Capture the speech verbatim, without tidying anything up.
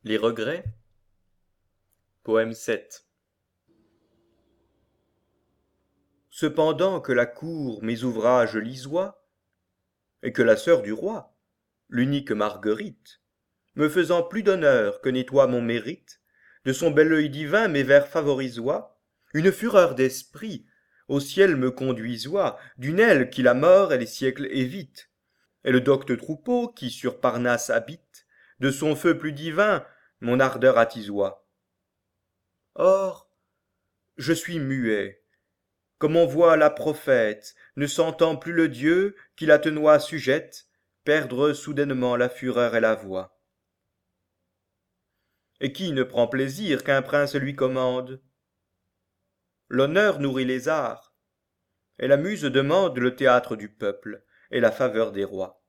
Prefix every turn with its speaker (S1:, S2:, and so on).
S1: Les regrets. Poème sept. Cependant que la cour mes ouvrages lisoit, et que la sœur du roi, l'unique Marguerite, me faisant plus d'honneur que nettoie mon mérite, de son bel œil divin mes vers favorisoit, une fureur d'esprit au ciel me conduisoit, d'une aile qui la mort et les siècles évite, et le docte troupeau qui sur Parnasse habite, de son feu plus divin mon ardeur attisoit. Or, je suis muet, comme on voit la prophète, ne sentant plus le Dieu qui la tenoit sujette, perdre soudainement la fureur et la voix. Et qui ne prend plaisir qu'un prince lui commande? L'honneur nourrit les arts, et la muse demande le théâtre du peuple et la faveur des rois.